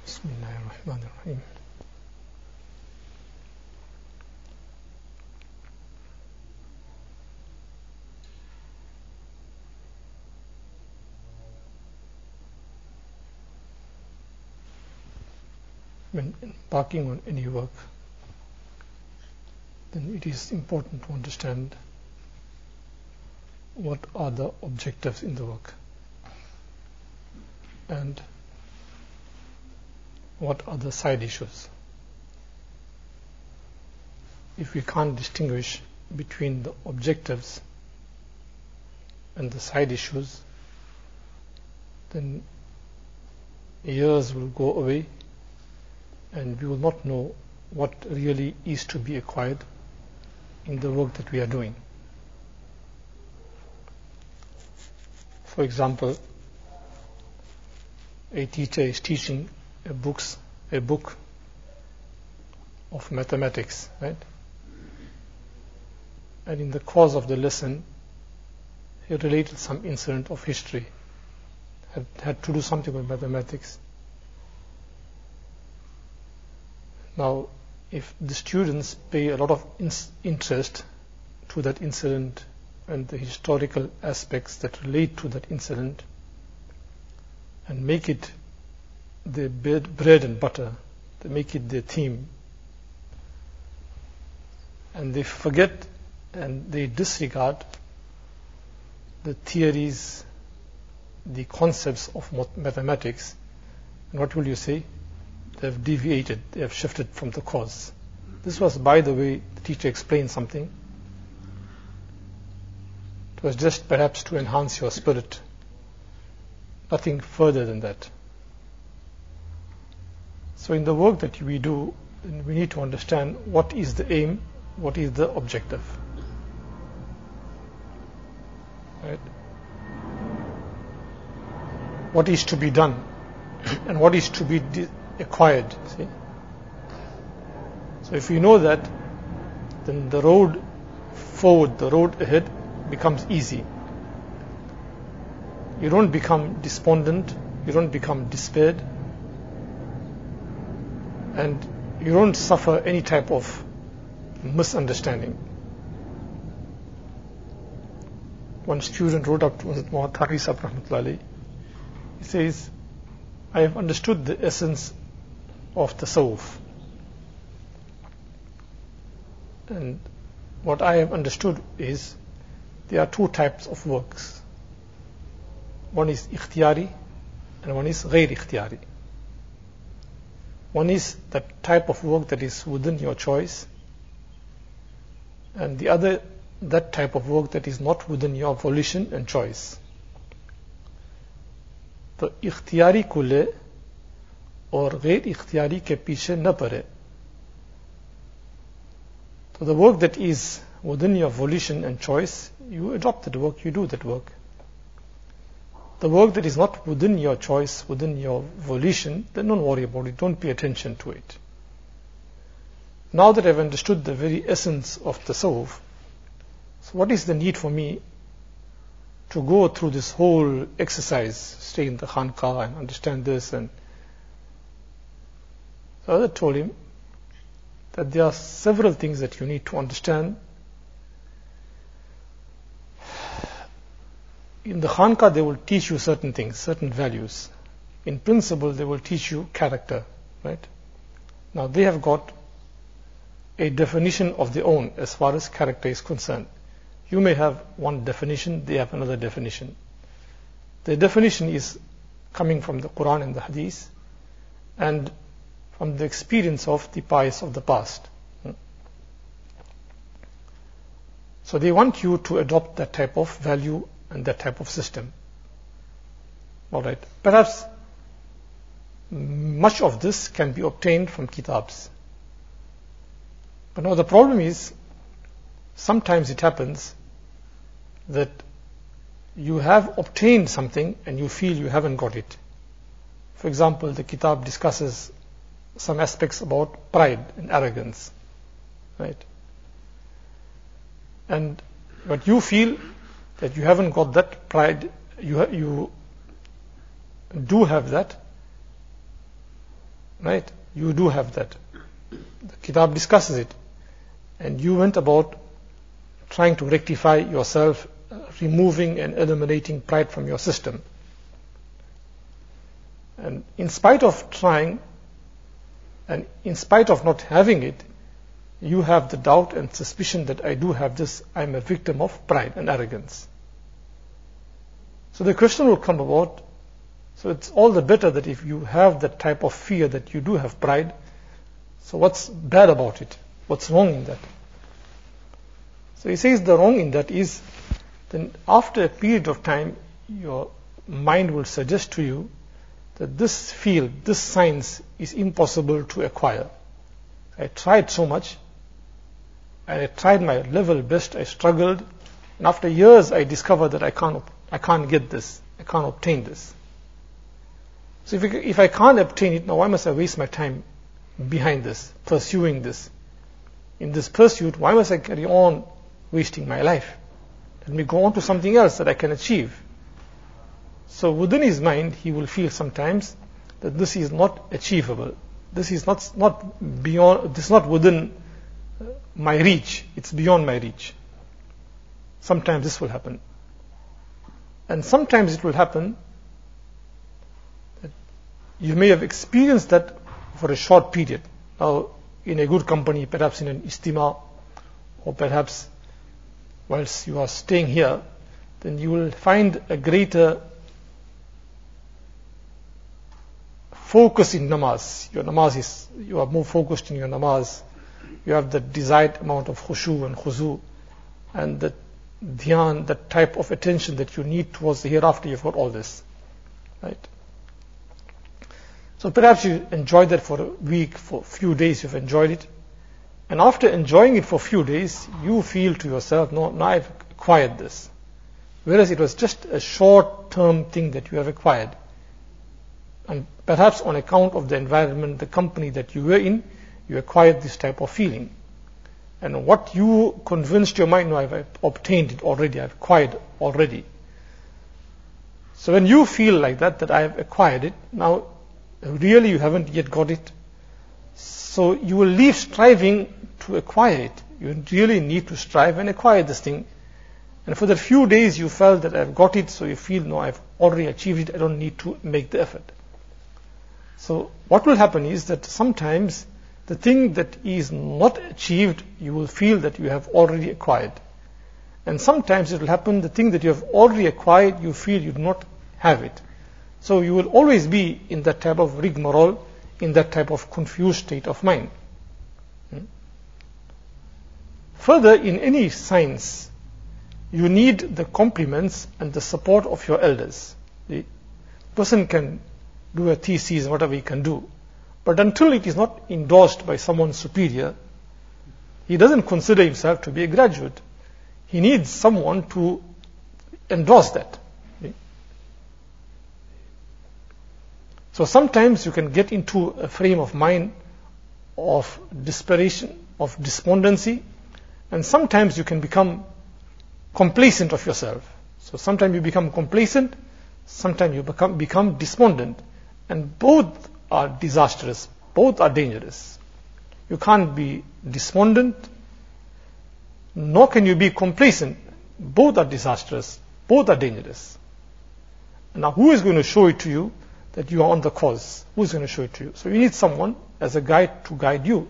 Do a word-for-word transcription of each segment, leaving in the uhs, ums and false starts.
Bismillahirrahmanirrahim. When embarking on any work, then it is important to understand what are the objectives in the work and what are the side issues. If we can't distinguish between the objectives and the side issues, then years will go away and we will not know what really is to be acquired in the work that we are doing. For example, a teacher is teaching a books a book of mathematics, right? And in the course of the lesson, he related some incident of history, had, had to do something with mathematics. Now, if the students pay a lot of in interest to that incident and the historical aspects that relate to that incident and make it their bread and butter, they make it their theme, and they forget and they disregard the theories, the concepts of mathematics, and what will you say? They have deviated, they have shifted from the course. This was, by the way, the teacher explained something. It was just perhaps to enhance your spirit, nothing further than that. So in the work that we do, we need to understand what is the aim, what is the objective. Right? What is to be done and what is to be acquired. See? So if you know that, then the road forward, the road ahead becomes easy. You don't become despondent, you don't become despaired, and you don't suffer any type of misunderstanding. One student wrote up to Muhammad Hafiz Rahmatullahi. He says, I have understood the essence of tasawwuf. And what I have understood is there are two types of works. One is ikhtiyari and one is ghair ikhtiyari. One is that type of work that is within your choice, and the other that type of work that is not within your volition and choice. तो इख्तियारी को ले और गैर इख्तियारी के पीछे न पड़े. So the work that is within your volition and choice, you adopt that work, you do that work. The work that is not within your choice, within your volition, then don't worry about it, don't pay attention to it. Now that I've understood the very essence of tasawwuf, so what is the need for me to go through this whole exercise, stay in the khanqah and understand this? And so I told him that there are several things that you need to understand. In the khanqah, they will teach you certain things, certain values. In principle, they will teach you character, right? Now, they have got a definition of their own as far as character is concerned. You may have one definition, they have another definition. The definition is coming from the Quran and the Hadith and from the experience of the pious of the past. So they want you to adopt that type of value and that type of system. All right. Perhaps much of this can be obtained from kitabs. But now the problem is, sometimes it happens that you have obtained something and you feel you haven't got it. For example, the kitab discusses some aspects about pride and arrogance, right? And but you feel that you haven't got that pride, you, you do have that, Right? You do have that. The Kitab discusses it. And you went about trying to rectify yourself, uh, removing and eliminating pride from your system. And in spite of trying, and in spite of not having it, you have the doubt and suspicion that I do have this, I'm a victim of pride and arrogance. So the question will come about, so it's all the better that if you have that type of fear that you do have pride, so what's bad about it? What's wrong in that? So he says the wrong in that is, then after a period of time, your mind will suggest to you that this field, this science is impossible to acquire. I tried so much, and I tried my level best, I struggled, and after years I discovered that I can't, I can't get this, I can't obtain this. So if, if I can't obtain it, now why must I waste my time behind this, pursuing this? In this pursuit, why must I carry on wasting my life? Let me go on to something else that I can achieve. So within his mind, he will feel sometimes that this is not achievable. This is not, not beyond, this is not within my reach. It's beyond my reach. Sometimes this will happen. And sometimes it will happen that you may have experienced that for a short period. Now, in a good company, perhaps in an istima, or perhaps whilst you are staying here, then you will find a greater focus in namaz. Your namaz is, you are more focused in your namaz. You have the desired amount of khushu and khuzu, and the dhyan, that type of attention that you need towards the hereafter. You've got all this, right? So perhaps you enjoyed that for a week, for a few days you've enjoyed it. And after enjoying it for a few days, you feel to yourself, no, now I've acquired this. Whereas it was just a short-term thing that you have acquired. And perhaps on account of the environment, the company that you were in, you acquired this type of feeling. And what you convinced your mind, no, I've obtained it already, I've acquired already. So when you feel like that, that I've acquired it, now really you haven't yet got it. So you will leave striving to acquire it. You really need to strive and acquire this thing. And for the few days you felt that I've got it, so you feel, no, I've already achieved it, I don't need to make the effort. So what will happen is that sometimes the thing that is not achieved, you will feel that you have already acquired. And sometimes it will happen, the thing that you have already acquired, you feel you do not have it. So you will always be in that type of rigmarole, in that type of confused state of mind. Hmm? Further, in any science, you need the compliments and the support of your elders. The person can do a thesis, whatever he can do, but until it is not endorsed by someone superior, he doesn't consider himself to be a graduate. He needs someone to endorse that. So sometimes you can get into a frame of mind of desperation, of despondency, and sometimes you can become complacent of yourself. So sometimes you become complacent, sometimes you become, become despondent, and both are disastrous, both are dangerous. You can't be despondent, nor can you be complacent. Both are disastrous, both are dangerous. Now who is going to show it to you that you are on the cause? Who's going to show it to you? So you need someone as a guide to guide you.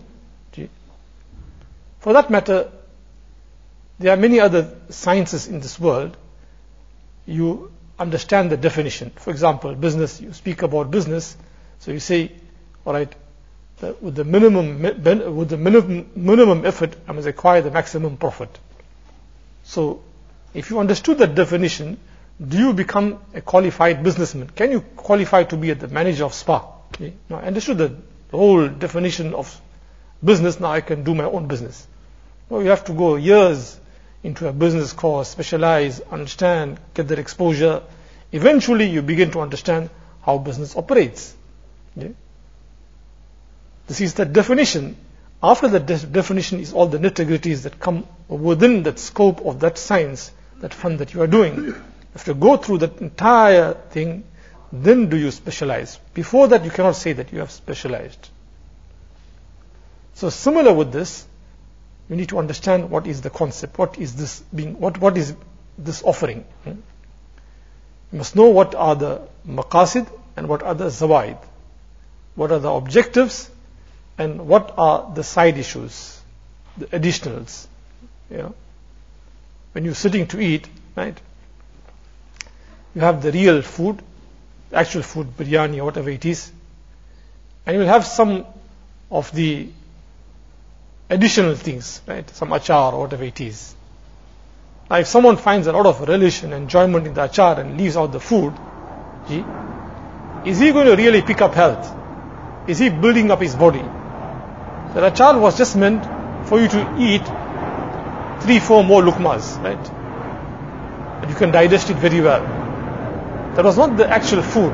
For that matter, there are many other sciences in this world. You understand the definition. For example, business, you speak about business, so you say, all right, the, with the minimum with the minimum minimum effort, I must acquire the maximum profit. So if you understood that definition, do you become a qualified businessman? Can you qualify to be the manager of spa? Okay. Now I understood the whole definition of business, now I can do my own business. No, you have to go years into a business course, specialize, understand, get that exposure. Eventually you begin to understand how business operates. Okay. This is the definition. After the de- definition is all the nitty-gritties that come within that scope of that science, that fun that you are doing. You have to go through that entire thing, then do you specialize. Before that, you cannot say that you have specialized. So similar with this, you need to understand what is the concept, what is this being, what, what is this offering. Hmm? You must know what are the maqasid and what are the zawaid. What are the objectives and what are the side issues, the additionals. You know, when you're sitting to eat, right, you have the real food, actual food, biryani or whatever it is, and you will have some of the additional things, right, some achar or whatever it is. Now if someone finds a lot of relish and enjoyment in the achar and leaves out the food, gee, is he going to really pick up health? Is he building up his body? The achar was just meant for you to eat three, four more lukmas, right? And you can digest it very well. That was not the actual food.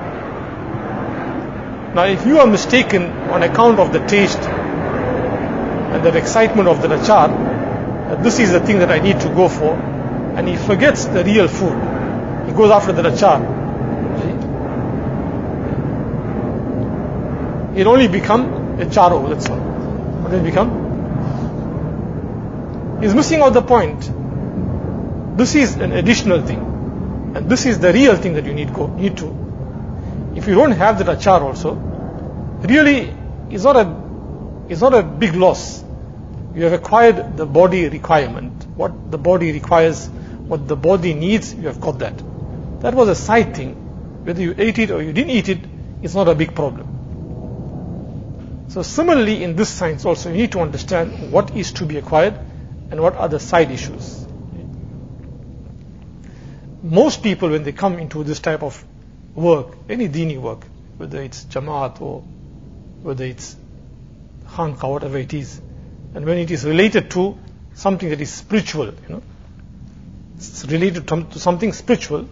Now if you are mistaken on account of the taste and the excitement of the achar, that this is the thing that I need to go for, and he forgets the real food, he goes after the achar, it only become a charo, that's all. What will it become? He's missing out the point. This is an additional thing, and this is the real thing that you need go need to. If you don't have that achar also, really it's not a it's not a big loss. You have acquired the body requirement. What the body requires, what the body needs, you have got that. That was a side thing. Whether you ate it or you didn't eat it, it's not a big problem. So similarly in this science also, you need to understand what is to be acquired and what are the side issues. Most people, when they come into this type of work, any dini work, whether it's Jamaat or whether it's Khanqa, whatever it is, and when it is related to something that is spiritual, you know, it's related to something spiritual,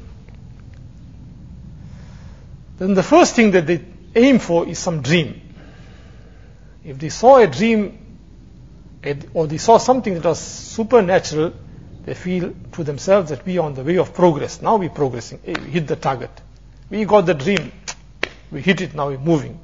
then the first thing that they aim for is some dream. If they saw a dream or they saw something that was supernatural, they feel to themselves that we are on the way of progress. Now we're progressing. Hey, we hit the target. We got the dream. We hit it, now we're moving.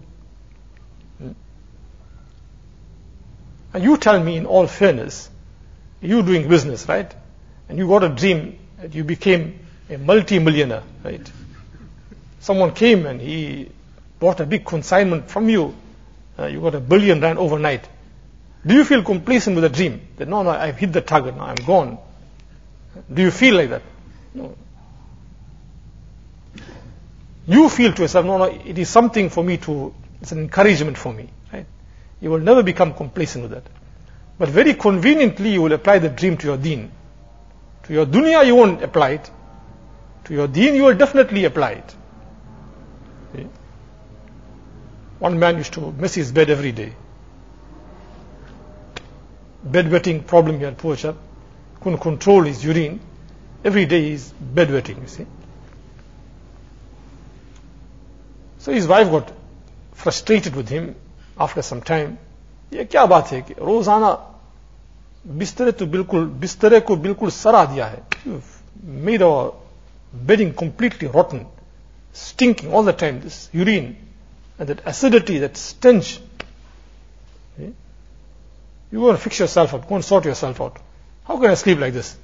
And you tell me in all fairness, you doing business, right? And you got a dream that you became a multi-millionaire, right? Someone came and he bought a big consignment from you. Uh, you got a billion rand overnight. Do you feel complacent with the dream? That no, no, I've hit the target now, I'm gone. Do you feel like that? No. You feel to yourself, no, no, it is something for me to, it's an encouragement for me, right? You will never become complacent with that. But very conveniently, you will apply the dream to your deen. To your dunya, you won't apply it. To your deen, you will definitely apply it. See? One man used to miss his bed every day. Bedwetting problem he had, poor chap. Couldn't control his urine. Every day he's bedwetting, you see. So his wife got frustrated with him after some time. ये क्या बात है कि रोजाना बिस्तरे तो बिल्कुल बिस्तरे को बिल्कुल सरा दिया है. You've made our bedding completely rotten, stinking all the time. This urine and that acidity, that stench. Okay? You go and fix yourself up. Go and sort yourself out. How can I sleep like this?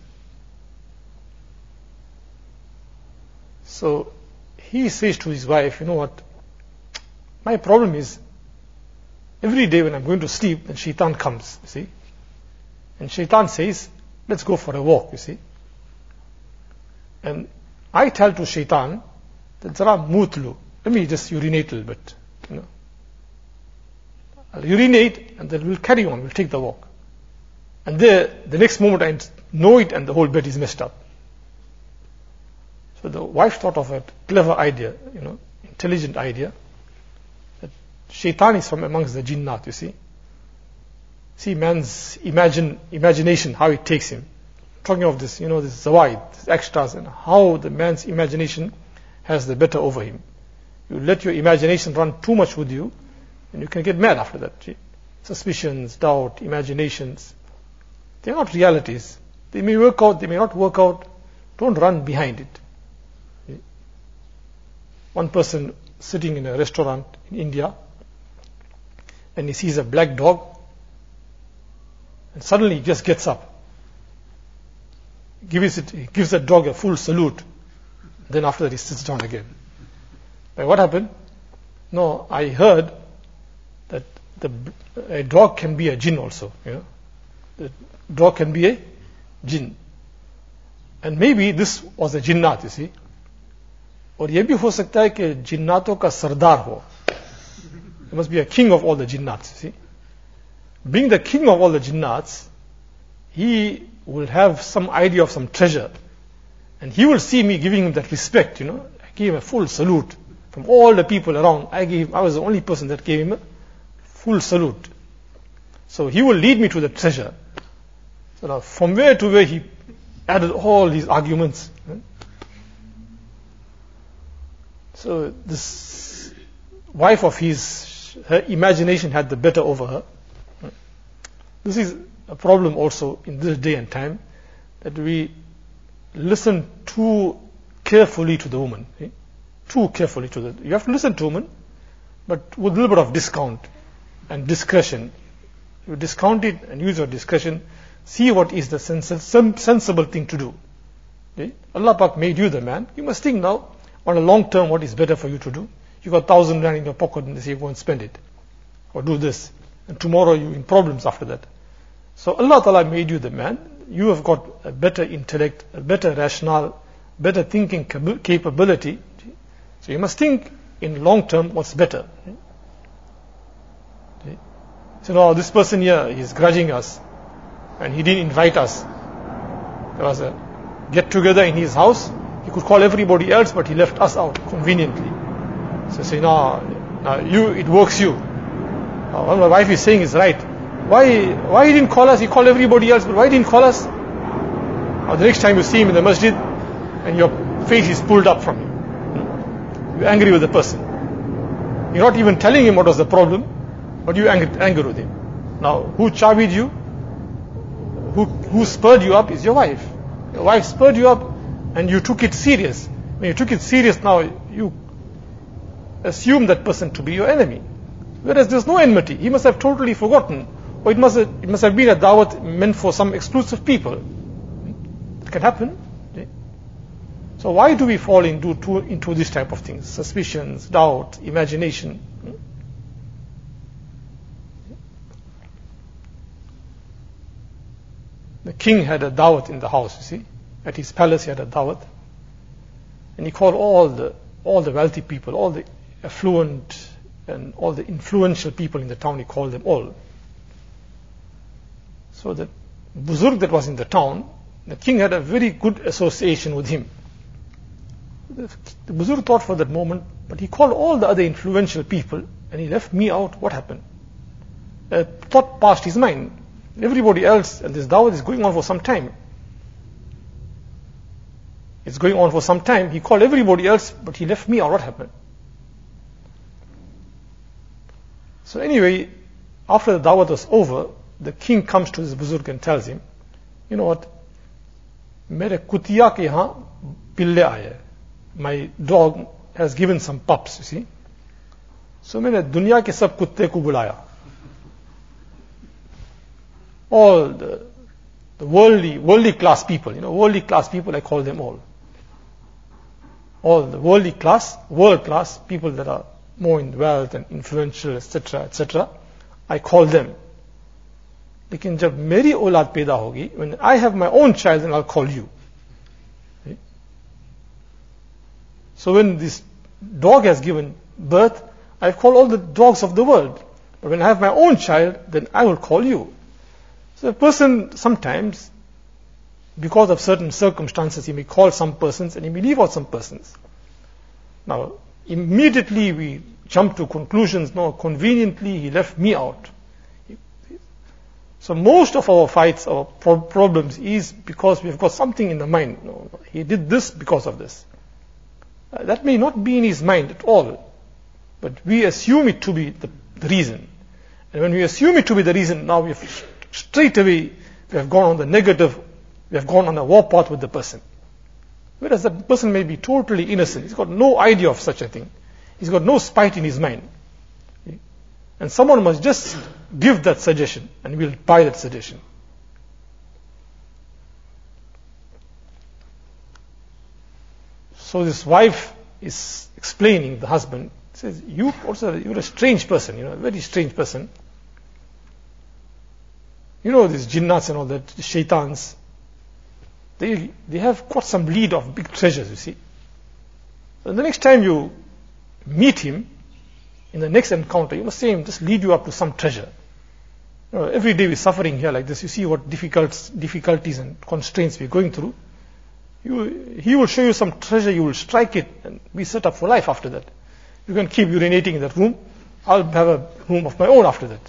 So he says to his wife, you know what? My problem is, every day when I'm going to sleep, then shaitan comes, you see. And shaitan says, let's go for a walk, you see. And I tell to shaitan that zara mutlu, let me just urinate a little bit, you know. I'll urinate and then we'll carry on, we'll take the walk. And there, the next moment I know it and the whole bed is messed up. So the wife thought of a clever idea, you know, intelligent idea. That shaitan is from amongst the jinnat, you see. See man's imagine, imagination, how it takes him. Talking of this, you know, this zawaid, this extras, and how the man's imagination has the better over him. You let your imagination run too much with you, and you can get mad after that. See? Suspicions, doubt, imaginations. They are not realities. They may work out, they may not work out. Don't run behind it. one person sitting in a restaurant in India, and he sees a black dog, and suddenly he just gets up, gives it, he gives the dog a full salute, then after that he sits down again. But what happened? No, I heard that the a dog can be a jinn also. You know, the dog can be a jinn, and maybe this was a jinnat. You see, और ये भी हो सकता है कि जिन्नातों का सरदार हो. He must be a king of all the jinnats. You see, being the king of all the jinnats, he will have some idea of some treasure, and he will see me giving him that respect. You know, I gave him a full salute from all the people around. I gave, I was the only person that gave him a full salute. So he will lead me to the treasure. So now, from where to where he added all these arguments. So this wife of his, her imagination had the better over her. This is a problem also in this day and time, that we listen too carefully to the woman. Eh? Too carefully to the. You have to listen to women, but with a little bit of discount and discretion. You discount it and use your discretion. See what is the sens sensible thing to do. Okay? Allah Pak made you the man. You must think now, on a long term, what is better for you to do. You got thousand rand in your pocket and they say, go and spend it. Or do this. And tomorrow you're in problems after that. So Allah Ta'ala made you the man. You have got a better intellect, a better rationale, better thinking capability. So you must think in long term what's better. Okay? So now this person here is grudging us, and he didn't invite us. There was a get together in his house. He could call everybody else, but he left us out conveniently. So say, no, no, you, it works you. Now, what my wife is saying is right. Why, why he didn't call us? He called everybody else, but why didn't he call us? Or the next time you see him in the masjid, and your face is pulled up from him. You're angry with the person. You're not even telling him what was the problem, but you angry, angry with him. Now, who chavied you? Who, who spurred you up is your wife. Your wife spurred you up, and you took it serious. When you took it serious, now you assume that person to be your enemy. Whereas there's no enmity. He must have totally forgotten. Or it must have, it must have been a dawat meant for some exclusive people. It can happen. Okay? So why do we fall into, to, into this type of things? Suspicions, doubt, imagination. The king had a dawat in the house, you see. At his palace he had a dawat. And he called all the all the wealthy people, all the affluent and all the influential people in the town, he called them all. So the Buzurg that was in the town, the king had a very good association with him. The, the Buzurg thought for that moment, but he called all the other influential people and he left me out. What happened? A thought passed his mind. Everybody else, and this dawah is going on for some time. It's going on for some time. He called everybody else, but he left me out. What happened? So anyway, after the dawah was over, the king comes to his Buzurg and tells him, you know what, mere kutiya ke yahan pille aaye. My dog has given some pups, you see. So maine dunya ke sab kutte ko bulaya. All the, the worldly, worldly class people, you know, worldly class people, I call them all. All the worldly class, world class people that are more in wealth and influential, et cetera, et cetera, I call them. Lekin jab meri aulad paida hogi, when I have my own child, then I'll call you. Okay? So when this dog has given birth, I call all the dogs of the world. But when I have my own child, then I will call you. So a person sometimes, because of certain circumstances, he may call some persons and he may leave out some persons. Now, immediately we jump to conclusions, no, conveniently he left me out. So most of our fights or pro problems is because we've got something in the mind. No, he did this because of this. Uh, that may not be in his mind at all, but we assume it to be the, the reason. And when we assume it to be the reason, now we've straight away we have gone on the negative, we have gone on a war path with the person. Whereas that person may be totally innocent. He's got no idea of such a thing. He's got no spite in his mind. And someone must just give that suggestion, and we'll buy that suggestion. So this wife is explaining, the husband says, you also, you're a strange person, you know, a very strange person. You know, these jinnats and all that, the shaitans, they, they have got some lead of big treasures, you see. So the next time you meet him, in the next encounter, you must say him, just lead you up to some treasure. You know, every day we're suffering here like this. You see what difficult, difficulties and constraints we're going through. You, he will show you some treasure, you will strike it, and be set up for life after that. You can keep urinating in that room. I'll have a room of my own after that.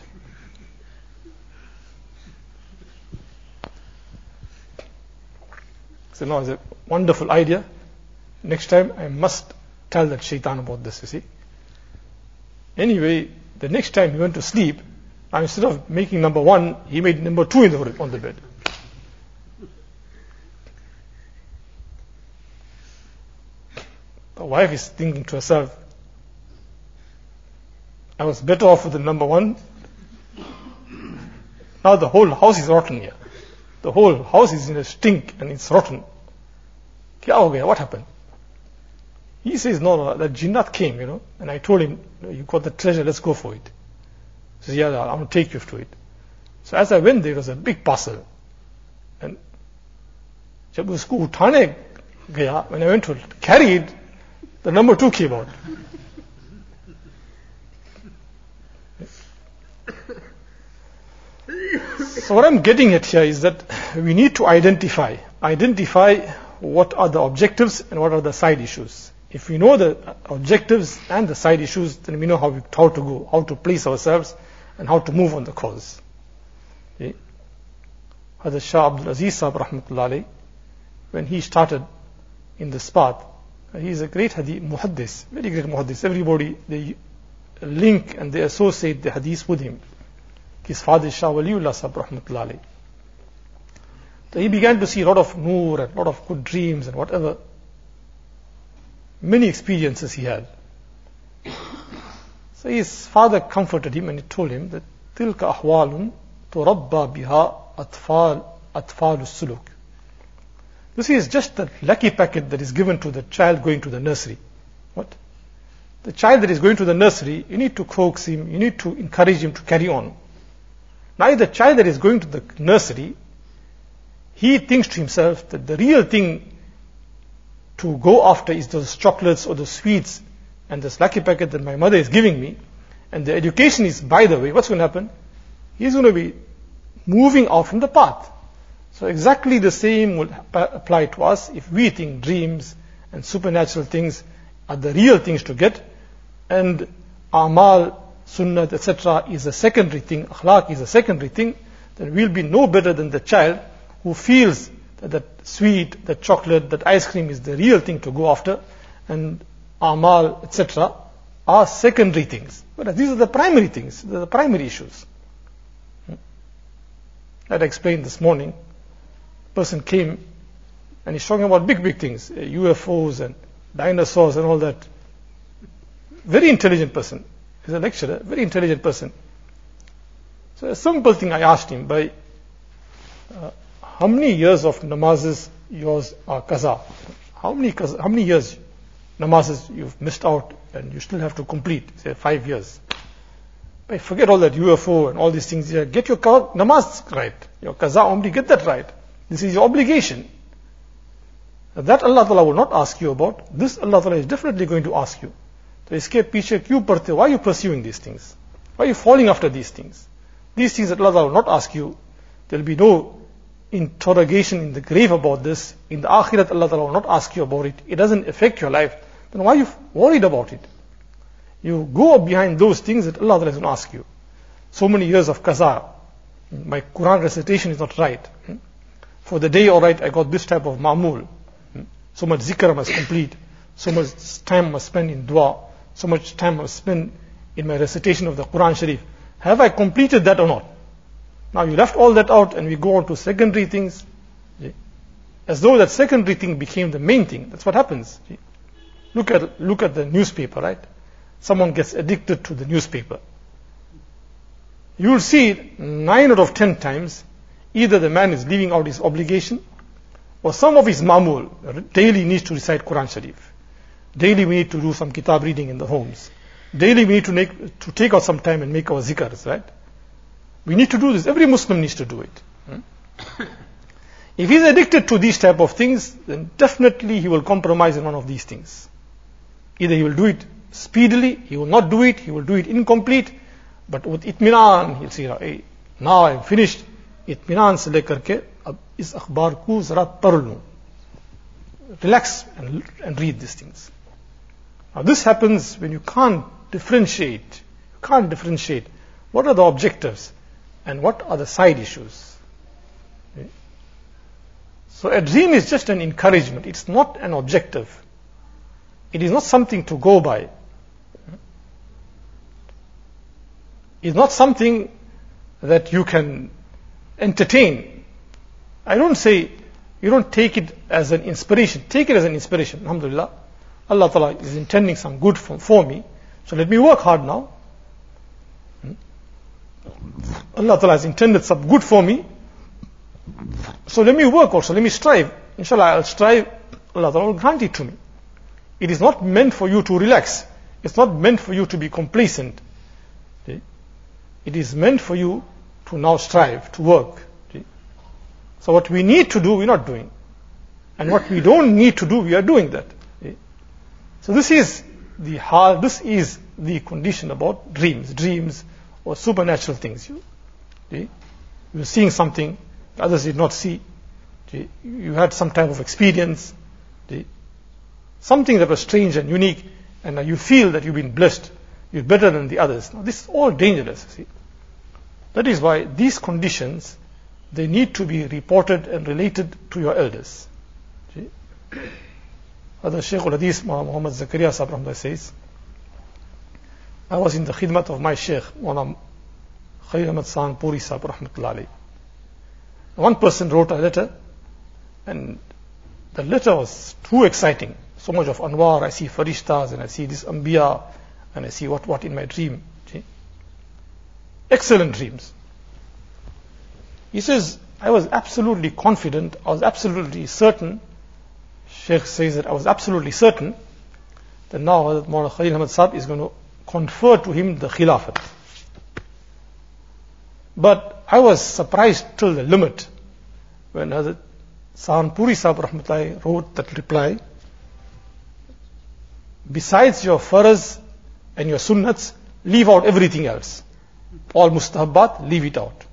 So now it's a wonderful idea. Next time I must tell that shaitan about this, you see. Anyway, the next time he went to sleep, now instead of making number one, he made number two in the, on the bed. The wife is thinking to herself, I was better off with the number one. Now the whole house is rotten here. The whole house is in a stink and it's rotten. Kya ho gaya? What happened? He says, no, no, that jinnat came, you know, and I told him, you got the treasure, let's go for it. He says, yeah, I want to take you to it. So as I went there, it was a big parcel. And jab usko uthane gaya, when I went to carry it, the number two came out. So what I'm getting at here is that we need to identify, identify what are the objectives and what are the side issues. If we know the objectives and the side issues, then we know how, we, how to go, how to place ourselves, and how to move on the cause. Okay. Hazrat Shah Abdul Aziz Sahib Rahmatullah Alayhi, when he started in this path, he is a great hadith muhaddis, very great muhaddis. Everybody, they link and they associate the hadith with him. His father is Shah Waliullah Sahib Rahmatullah Alayhi. So he began to see a lot of noor and a lot of good dreams and whatever. Many experiences he had. So his father comforted him and he told him that tilka ahwalun turabba biha atfal atfal suluk. This is just the lucky packet that is given to the child going to the nursery. What? The child that is going to the nursery, you need to coax him, you need to encourage him to carry on. Now the child that is going to the nursery, he thinks to himself that the real thing to go after is those chocolates or the sweets and this lucky packet that my mother is giving me, and the education is by the way. What's going to happen? He's going to be moving out from the path. So exactly the same will apply to us if we think dreams and supernatural things are the real things to get, and amal, sunnat, et cetera is a secondary thing, akhlaq is a secondary thing, then we'll be no better than the child who feels that that sweet, that chocolate, that ice cream is the real thing to go after, and amal, et cetera are secondary things. But these are the primary things, they're the primary issues. That I explained this morning. A person came and he's talking about big, big things, U F Os and dinosaurs and all that. Very intelligent person. He's a lecturer, very intelligent person. So a simple thing I asked him, by uh, how many years of namazes yours are qaza? How many qaza, how many years namazes you've missed out and you still have to complete? Say five years. But forget all that U F O and all these things. Get your namaz right. Your qaza umri, get that right. This is your obligation. That Allah Ta'ala will not ask you about. This Allah Ta'ala is definitely going to ask you. So iske piche kyun padte? Why are you pursuing these things? Why are you falling after these things? These things that Allah Ta'ala will not ask you. There will be no interrogation in the grave about this. In the akhirat, Allah Ta'ala will not ask you about it. It doesn't affect your life. Then why are you worried about it? You go behind those things that Allah Ta'ala is going to ask you. So many years of qaza. My Quran recitation is not right. For the day, alright, I got this type of ma'mul. So much zikr I must complete. So much time I must spend in dua. So much time I must spend in my recitation of the Quran Sharif. Have I completed that or not? Now you left all that out and we go on to secondary things. as though that secondary thing became the main thing. That's what happens. Look at, look at the newspaper, right? Someone gets addicted to the newspaper. You will see nine out of ten times, either the man is leaving out his obligation, or some of his mamul, daily needs to recite Quran Sharif. Daily we need to do some kitab reading in the homes. Daily we need to, make, to take out some time and make our zikrs, right? We need to do this. Every Muslim needs to do it. Hmm? If he is addicted to these type of things, then definitely he will compromise in one of these things. Either he will do it speedily, he will not do it, he will do it incomplete, but with itminan, he'll say, hey, now I'm finished. Itminan se lekar ke, ab is akhbar ko zara par lu. Relax and, and read these things. Now this happens when you can't differentiate, you can't differentiate what are the objectives and what are the side issues. Okay? So a dream is just an encouragement, it's not an objective. It is not something to go by. It's not something that you can entertain. I don't say, you don't take it as an inspiration. Take it as an inspiration. Alhamdulillah. Allah Ta'ala is intending some good for, for me. So let me work hard now. Allah Ta'ala has intended some good for me. So let me work also. Let me strive. Inshallah, I'll strive. Allah Ta'ala will grant it to me. It is not meant for you to relax. It's not meant for you to be complacent. Okay? It is meant for you to now strive, to work. Okay? So what we need to do, we're not doing. And what we don't need to do, we are doing that. Okay? So this is the hard, this is the condition about dreams, dreams or supernatural things. You, okay? You're seeing something others did not see. Okay? You had some type of experience. Okay? Something that was strange and unique, and now you feel that you've been blessed, you're better than the others. Now this is all dangerous, see. That is why these conditions, they need to be reported and related to your elders. See? Other Shaykh al-Hadith Muhammad Zakaria Sahib Rahmatullah says, I was in the khidmat of my Shaykh, Mawlana Khair Ahmad Sahan Puri Sahib Rahmatullah alayhi. One person wrote a letter, and the letter was too exciting. So much of Anwar, I see Farishtas, and I see this Anbiya, and I see what, what in my dream. See? Excellent dreams. He says, I was absolutely confident, I was absolutely certain, Sheikh says that I was absolutely certain, that now Hazrat Mawlana Khalil Ahmad Sahib is going to confer to him the Khilafat. But I was surprised till the limit when Hazrat Sahan Puri Sahib Rahmatullahi wrote that reply, besides your faraz and your sunnats, leave out everything else. All mustahabbat, leave it out.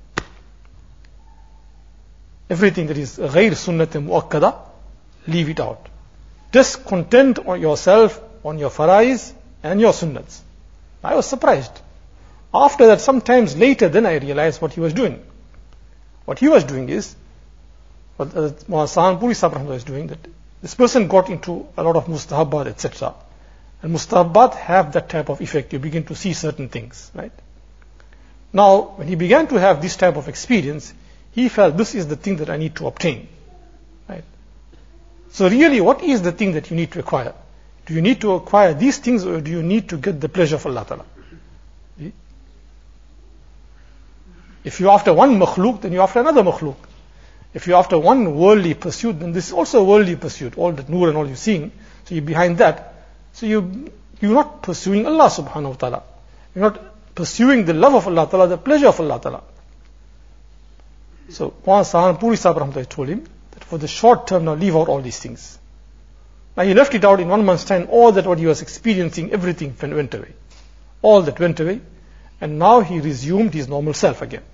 Everything that is ghair sunnat muakkada, leave it out. Just content on yourself on your faraiz and your sunnats. I was surprised. After that, sometimes later, then I realized what he was doing. What he was doing is, what Mawlana Sahan Puri Sahib Rahmatullah is doing, that this person got into a lot of mustahabbat, et cetera. And mustahabbat have that type of effect. You begin to see certain things, right? Now, when he began to have this type of experience, he felt this is the thing that I need to obtain, right? So really, what is the thing that you need to acquire? Do you need to acquire these things, or do you need to get the pleasure of Allah Ta'ala? If you're after one makhluk, then you're after another makhluk. If you're after one worldly pursuit, then this is also a worldly pursuit. All that nur and all you're seeing, so you're behind that. So you, you're not pursuing Allah subhanahu wa ta'ala. You're not pursuing the love of Allah ta'ala, the pleasure of Allah ta'ala. So Mawlana Sahan Puri Sahib Rahmatullah told him that for the short term, now leave out all these things. Now he left it out in one month's time. All that what he was experiencing, everything went away. All that went away. And now he resumed his normal self again.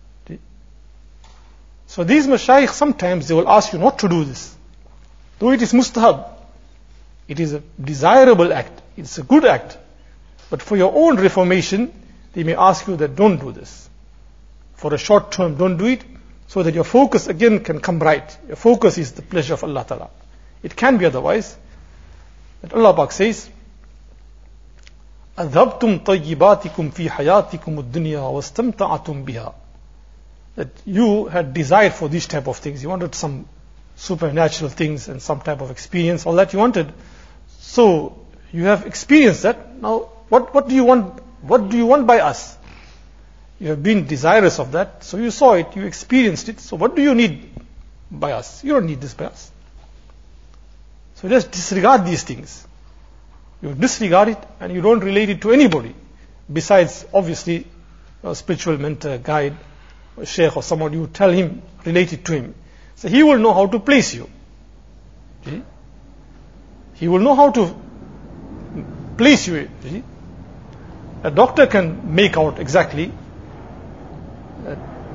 So these mashayikh, sometimes they will ask you not to do this. Though it is mustahab. It is a desirable act. It's a good act. But for your own reformation, they may ask you that don't do this. For a short term, don't do it, so that your focus again can come right. Your focus is the pleasure of Allah Ta'ala. It can be otherwise. But Allah Pak says, أَذْهَبْتُمْ طَيِّبَاتِكُمْ فِي حَيَاتِكُمُ الدُّنْيَا وَاسْتَمْتَعَتُمْ بِهَا. That you had desired for these type of things. You wanted some supernatural things and some type of experience, all that you wanted. So you have experienced that. Now, what, what do you want? What do you want by us? You have been desirous of that, so you saw it, you experienced it. So what do you need by us? You don't need this by us. So just disregard these things. You disregard it and you don't relate it to anybody besides, obviously, a spiritual mentor, guide, a sheikh or someone. You tell him, relate it to him. So he will know how to place you. See? He will know how to place you. See? A doctor can make out exactly uh,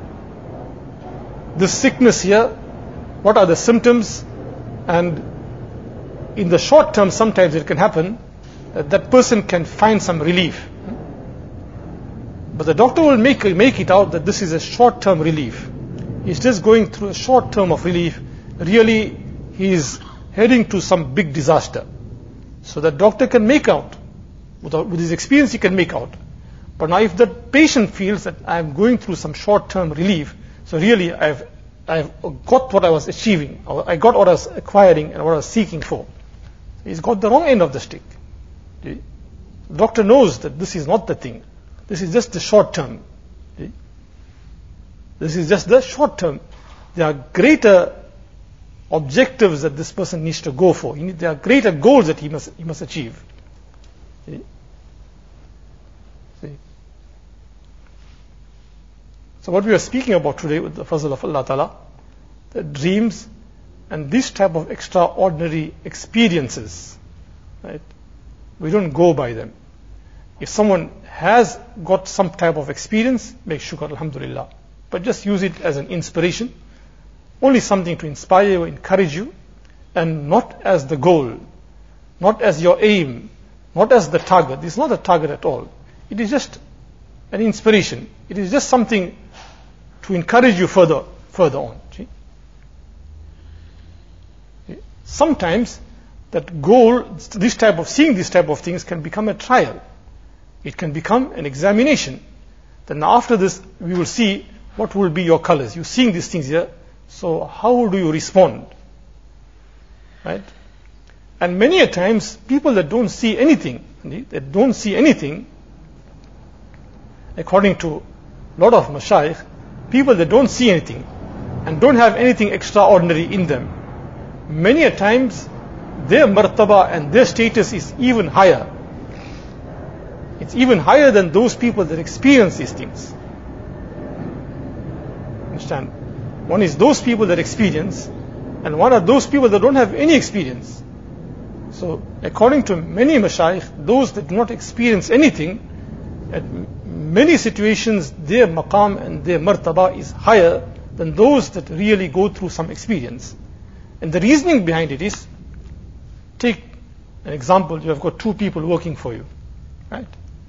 this sickness here, what are the symptoms, and in the short term sometimes it can happen that that person can find some relief. But the doctor will make, make it out that this is a short term relief. He's just going through a short term of relief. Really, he is heading to some big disaster. So the doctor can make out, without, with his experience he can make out. But now if the patient feels that I am going through some short term relief, so really I've, I've got what I was achieving, or I got what I was acquiring and what I was seeking for. He's got the wrong end of the stick. The doctor knows that this is not the thing. This is just the short term. This is just the short term. There are greater objectives that this person needs to go for. There are greater goals that he must he must achieve. See? See? So what we are speaking about today with the fazl of Allah Ta'ala, the dreams and this type of extraordinary experiences, right? We don't go by them. If someone has got some type of experience, make shukr, alhamdulillah. But just use it as an inspiration, only something to inspire you, encourage you, and not as the goal, not as your aim, not as the target. It's not a target at all. It is just an inspiration. It is just something to encourage you further, further on. See? Sometimes that goal, this type of seeing this type of things can become a trial. It can become an examination. Then after this, we will see what will be your colors. You're seeing these things here, so how do you respond? Right? And many a times, people that don't see anything, that don't see anything, according to a lot of mashayikh, people that don't see anything and don't have anything extraordinary in them, many a times their martaba and their status is even higher. It's even higher than those people that experience these things. Understand? One is those people that experience, and one are those people that don't have any experience. So, according to many mashayikh, those that do not experience anything, at many situations their maqam and their martaba is higher than those that really go through some experience. And the reasoning behind it is, take an example, you have got two people working for you, right?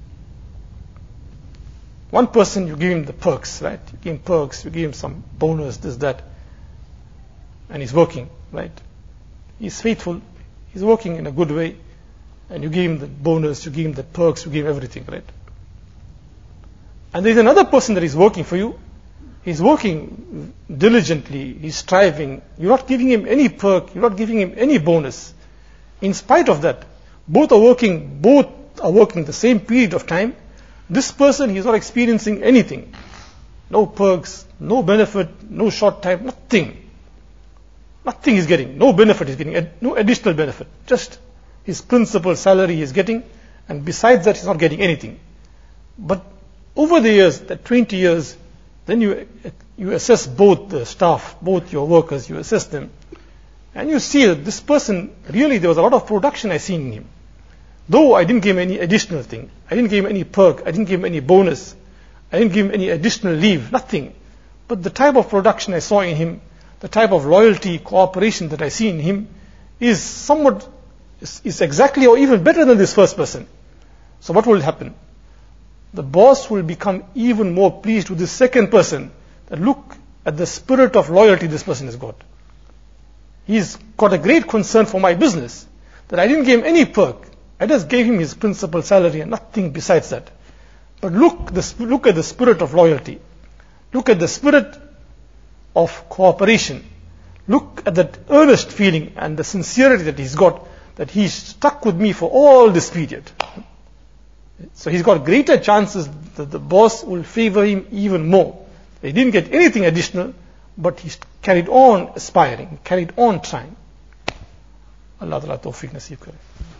One person, you give him the perks, right? You give him perks, you give him some bonus, this, that, and he's working, right? He's faithful, he's working in a good way, and you give him the bonus, you give him the perks, you give him everything, right? And there's another person that is working for you, he's working diligently, he's striving, you're not giving him any perk, you're not giving him any bonus. In spite of that, both are working, both are working the same period of time. This person, he is not experiencing anything. No perks, no benefit, no short time, nothing. Nothing he's getting. No benefit he's getting, no additional benefit. Just his principal salary he's getting, and besides that he's not getting anything. But over the years, that twenty years, then you you assess both the staff, both your workers, you assess them, and you see that this person, really there was a lot of production I seen in him. Though I didn't give him any additional thing, I didn't give him any perk, I didn't give him any bonus, I didn't give him any additional leave, nothing. But the type of production I saw in him, the type of loyalty, cooperation that I see in him, is somewhat, is, is exactly or even better than this first person. So what will happen? The boss will become even more pleased with this second person, that look at the spirit of loyalty this person has got. He's got a great concern for my business, that I didn't give him any perk. I just gave him his principal salary and nothing besides that. But look, the, look at the spirit of loyalty. Look at the spirit of cooperation. Look at that earnest feeling and the sincerity that he's got, that he's stuck with me for all this period. So he's got greater chances that the boss will favor him even more. He didn't get anything additional, but he carried on aspiring, carried on trying. Allah Ta'ala tawfiq nasib kare.